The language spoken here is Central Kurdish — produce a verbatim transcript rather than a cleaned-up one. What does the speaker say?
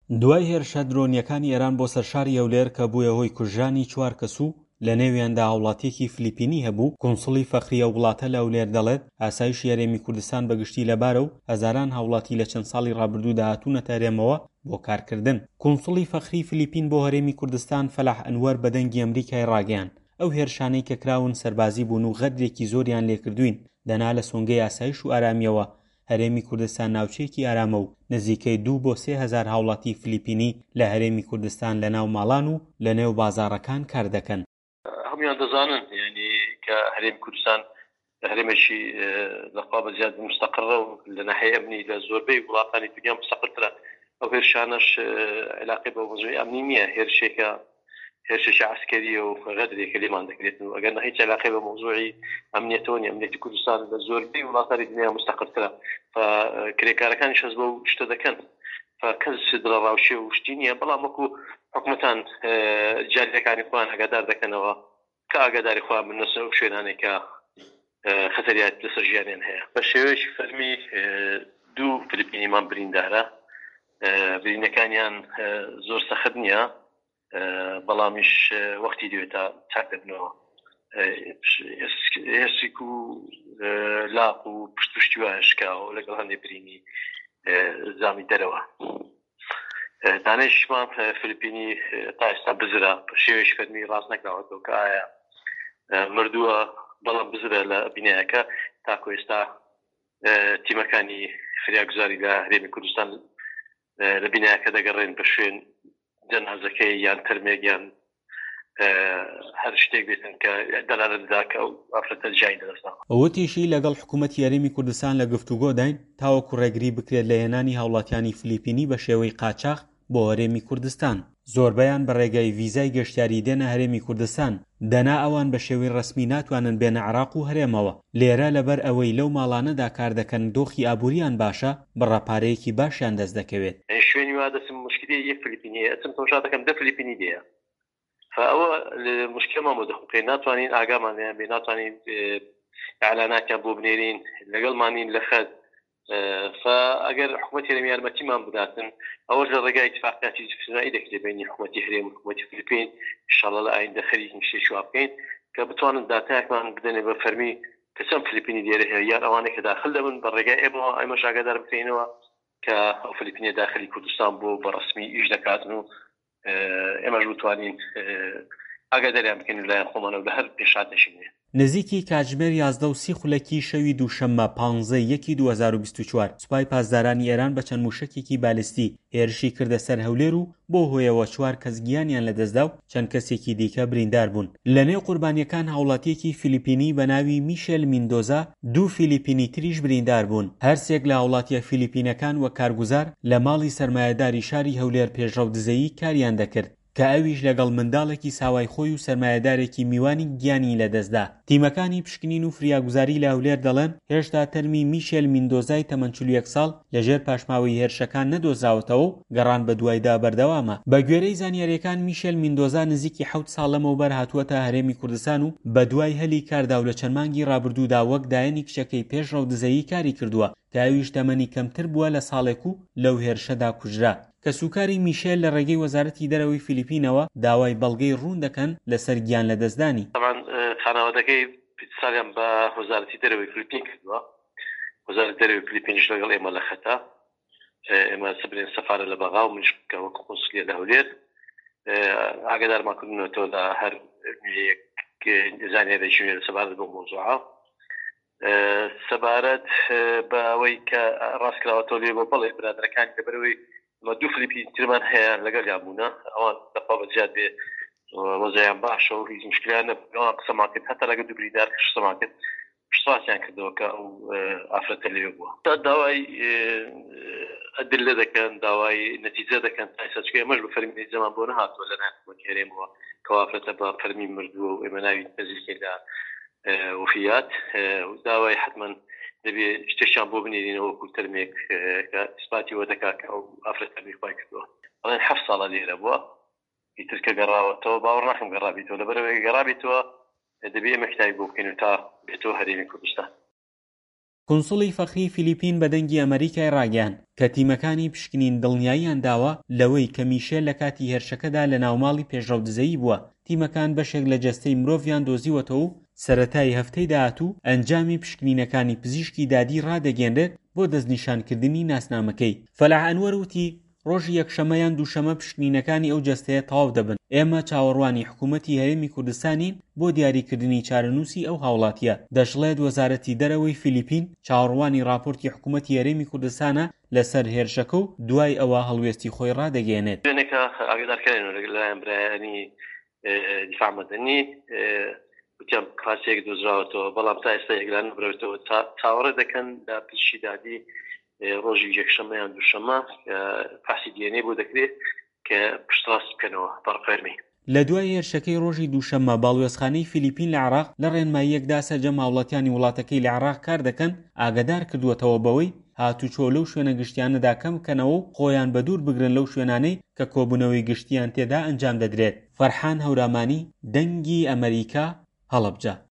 دوای هێرشە درۆنیەکانی ئێران بۆ سەرشاری هەولێر کە بووە هۆی کوژرانی چوار کەس و لە نێویاندا هاوڵاتیەکی فلیپینی هەبوو، کۆنسڵی فەخریە وڵاتە لە هەولێر دەڵێت ئاسایشی هەرێمی کوردستان بەگشتی لەبارە و هەزاران هاوڵاتی لە چەند ساڵی ڕابردوودا هاتوونەتە هەرێمەوە بۆ کارکردن. کۆنسڵی فەخری فلیپین بۆ هەرێمی کوردستان فەلاح ئەنوەر بەدەنگی ئەمریکای ڕاگەیان ئەو هێرشانەی کە کراون سەربازی بوون و غەدرێکی زۆریان لێکردوین دەنا لە سۆنگەی ئاسایش و ئارامیەوە هەرێمی کوردستان ناوچەیەکی ئارامە و نزیکەی دوو بۆ سێ هەزار هاوڵاتی فلیپینی لە هەرێمی کوردستان لە ناو ماڵان و لە نێو بازاڕەکان کار دەکەن. هەمویان دەزانن یعنی کە هەرێمی کوردستان هەرێمێکی لەخوا بەزیاد مستەقڕە و لە ناحیەی ئەمنی لە زۆربەی وڵاتانی دنیا مستەقرترە. ئەو هێرشانەش علاقەی بە مۆزوعی ئەمنی نییە، هێرشێکە هێرشێکی عسکەریە و غەدرێکە لێمان دەکرێتن و ئەگەر هیچ علاقەی بە مۆزوعی ئەمنیەتەوە نیە. ئەمنیەتی کوردستان لە زۆربەی وڵاتانی دنیا مستەقرترە، کرێکارەکانیش هەست بە و شتە دەکەن، کەس دڵەڕاوشێ و شتی نییە، بەڵام وەکو حکومەتان جاریەکانی خۆیان ئاگادار دەکەنەوە کە ئاگاداری خۆیان بنەسە و شوێنانێک کە خەتەریات لەسەر ژیانیان هەیە. بە شێوەیەکی فەرمی دوو فلیپینیمان بریندارە، برینەکانیان زۆر سەخت نییە، بەڵامیش وەختی دەوێتە چاک دەبنەوە، هێرسێک و لاق و پشت پشتی وایشکاوە لەگەڵ هەندێک برینی زامی دەرەوە. دانیشتمان فلیپینی تا ئێستا بزرە، شێوەیەکی فەرمی ڕاست نەکراوەتەوە کە ئایا مردووە، بەڵام بزرە لە بینایەکە. تاکو ئێستا تیمەکانی فریاگوزاری لە هەرێمی کوردستان لە بینایەکە دەگەڕێن بە شوێن جەنازەکەی یان تەرمێک یان هەر شتێک بێتن کە دەلالت دەدا کە ئەو ئافرەتە جیای دەدەستان. ئەوەتیشی لەگەڵ حکوومەتی هەرێمی کوردستان لە گفتوگۆ داین تاوەکو ڕێگری بکرێت لە هێنانی هاوڵاتیانی فلیپینی بە شێوەی قاچاغ بۆ هەرێمی کوردستان. زۆربەیان بە ڕێگای ڤیزای گەشتیاری دێنە هەرێمی کوردستان، دەنا ئەوان بە شێوەی ڕسمی ناتوانن بێنە عێراق و هەرێمەوە. لێرە لەبەر ئەوەی لەو ماڵانەدا کار دەکەن دۆخی ئابووریان باشە، بڕەپارەیەکی باشیان دەست دەکەوێت. شوێنی وا دەچم مشکلی یەک فلیپینی ئەچم تەماشا دەکەم دە فلیپینی دەیە، فەوە مشکلمان بۆ دەخوقێ، ناتوانین ئاگامانیان بێ، ناتوانین ئەعلاناتیان بۆ بنێرین، لەگەڵمانین لە خەت. فەگەر حکوومەتی هەرێمی یارمەتیمان بداتن، ئەوە لە ڕێگای اتفاقیاتی جوستجرایی دەکرێت بینی حکوومەتی هەرێم و حکوومەتی فلیپین، ئینشاڵڵا لە ئایندە خەریکی شتێکی وا بکەین کە بتوانن داتایەکمان بدەنێ بە فەرمی کە چەند فلیپینی لێرە هەیە، یان ئەوانەی کە داخل دەبن بە ڕێگای ئێمەوە ئێمەش ئاگادار بکەینەوە کە ئەو فلیپینە داخلی کوردستان بۆ بە ڕسمی ئیش دەکاتن و ئێمەش بتوانین ئاگاداریان بکەین لایەن خۆمانە و لە هەر پێشهاتێکی. نزیکی کاتژمێر یازدە و سی خولەکی شەوی دووشەممە پانزەی یەکی دوو هەزار و بیست و چوار سوپای پاسدارانی ئێران بە چەند موشکێکی بالستیک هێرشی کردە سەر هەولێر و بۆ هۆیەوە چوار کەس گیانیان لەدەستدا و چەند کەسێکی دیکە بریندار بوون. لە نێو قوربانیەکان هاوڵاتیەکی فلیپینی بە ناوی میشێل میندۆزا، دوو فلیپینی تریش بریندار بوون. هەرسێک لە هاوڵاتیە فلیپینەکان وە کارگوزار لە ماڵی سەرمایەداری شاری هەولێر پێشڕەو دزەیی کاریان دەکرد کە ئەویش لەگەڵ منداڵێکی ساوای خۆی و سەرمایەدارێکی میوانی گیانی لەدەستدا. تیمەکانی پشکنین و فریاگوزاری لە هەولێر دەڵێن هێشتا تەرمی میشێل میندۆزای تەمەن چل و یەک ساڵ لەژێر پاشماوەی هێرشەکان نەدۆزراوەتەوە و گەڕان بە دوایدا بەردەوامە. بە گوێرەی زانیاریەکان میشێل میندۆزا نزیکی حەوت ساڵ لەمەوبەر هاتووەتە هەرێمی کوردستان و بە دوای هەلی کاردا و لە چەند مانگی ڕابردوودا وەک دایەنی کچەکەی پێشڕەو دزەیی کاری کردووە کە ئەویش تەمەنی کەمتر بووە لە ساڵێک و لەو هێرشەدا کوژرا. کە سوکاری میشێل لە ڕێگەی وەزارەتی دەرەوەی فلیپینەوە داوای بەڵگەی ڕوون دەکەن لەسەر گیان لەدەستدانی. طبعاً خانەوادەکەی ساڵیان بە وەزارەتی دەرەوەی فلیپین کردووە، وەزارەتی دەرەوەی فلیپینیش لەگەڵ ئێمە لە خەتا، ئێمە سەبرین سەفارە لە بەغا و منیش وەکو قۆنسڵیە لە هەولێر ئاگادارمان کردنەوە لە هەر زانیاریێکی لە سەبارەت بۆ مۆزوعە. سەبارەت بە ئەوەی کە ڕاستکراوەتەوە لێ بۆ بەڵێ برادەرەکانی لە بەرەوەی دو فلیپین ترمان هەیە لەگەڵ یابوونە، ئەوان دەپا بەجیات بێ وەزایان باشە و هیچ مشکلیان نەبوو، قسەمان کرد هەتا لەگەڵ دوو بریندار قسەمان کرد، پشتواسیان کردەوە کە ئەو ئافرەتە لێ بووە. تا داوای ئەدلە دەکەن، داوای نەتیجە دەکەن، تا ئێستا چکە ئێمەش بە فەرمی نەتیجەمان بۆ نەهاتووە لە ناو حکوومەتی هەرێمەوە کە ئافرەتە بە فەرمی مردووە و ئێمە ناوی نەزیکەی لە وفیات داوای حتمەن دەبێ شتێکیان بۆ بنێرینەوە وەکو تەرمێک کە ئیسپاتی وە دەکات کە ئەو ئافرەتە بێخوای کردووە. بەڵێن حەفت ساڵە لێرە بووە، ئیتر کە گەڕاوەتەوە باوەڕ ناکەم گەڕابێتەوە، لەبەرەوەی گەڕابێتەوە دەبێ ئێمە کتابی بۆ بکەین و تا بێتەوە هەرێمی کوردستان. کۆنسڵی فەخری فیلیپین بە دەنگی ئەمریکای ڕاگەیاند کە تیمەکانی پشکنین دڵنیاییان داوە لەوەی کە میشێل لە کاتی هێرشەکەدا لە ناوماڵی پێشڕەو دزەیی بووە. تیمەکان بەشێک لە جەستەی مرۆڤیان دۆزیوەتەوە و سەرەتای هەفتەی داهاتوو ئەنجامی پشکنینەکانی پزیشکی دادی ڕادەگەێنرێت بۆ دەستنیشانکردنی ناسنامەکەی. فەلاح ئەنوەر وتی ڕۆژی یەکشەمەیان دووشەمە پشکنینەکانی ئەو جەستەیە تەواو دەبن. ئێمە چاوەڕوانی حکوومەتی هەرێمی کوردستانین بۆ دیاریکردنی چارەنووسی ئەو هاوڵاتیە. دەشڵێت وەزارەتی دەرەوەی فیلیپین چاوەڕوانی راپۆرتی حکوومەتی هەرێمی کوردستانە لەسەر هێرشەکە و دوای ئەوە هەڵوێستی خۆی ڕادەگەێنێت. دوێنێکە ئاگادارکردن لەلایەن برایانی دیفاع مەدەنی وتیان کاسێک دۆزراوەتەوە، بەڵام تا ئێستا یەکلان نەبرێتەوە. چاوەڕێ دەکەن لە پزیشکی دادی ڕۆژی یەکشەمە یان دووشەمە پاسی دیێنێ بۆ دەکرێت کە پشتڕاست بکەنەوە بەڕقەرمی. لە دوای هێرشەکەی ڕۆژی دووشەمە باڵوێزخانەی فیلیپین لە عێراق لە ڕێنماییەکدا سەرجەم هاوڵاتیانی وڵاتەکەی لە عێراق کار دەکەن ئاگادار کردووەتەوە بەوەی هاتوچۆ لەو شوێنە گشتیانەدا کەم بکەنەوە و خۆیان بە دوور بگرن لەو شوێنانەی کە کۆبوونەوەی گشتیان تێدا ئەنجام دەدرێت. فەرحان هەورامانی، دەنگی ئەمریکا، هەڵەبجە.